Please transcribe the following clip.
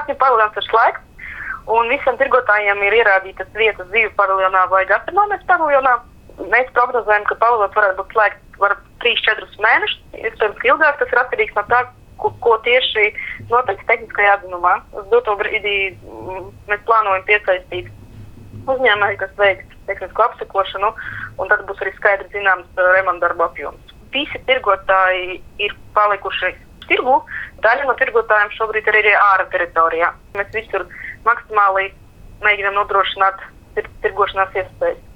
nakņu paviljons ir slēgts, un visiem tirgotājiem ir ierādītas vietas dzīvu paviljonā vai gastronomijas paviljonā. Mēs prognozējam, ka paviljons varētu būt slēgts 3-4 mēnešus, iespējams, ka ilgāk tas ir atkarīgs no tā, ko tieši noteikti tehniskajā atzinumā. Uz doto brīdī mēs plānojam piesaistīt uzņēmēju, kas veiks tehnisko apsekošanu, un tad būs arī skaidri zināms remonta darbu apjoms. Visi tirgotāji ir palikuši tirgu, daļa no tirgotājiem šobrīd ir arī ārā teritorijā. Mēs visur maksimāli mēģinām nodrošināt tirgošanās iespējas.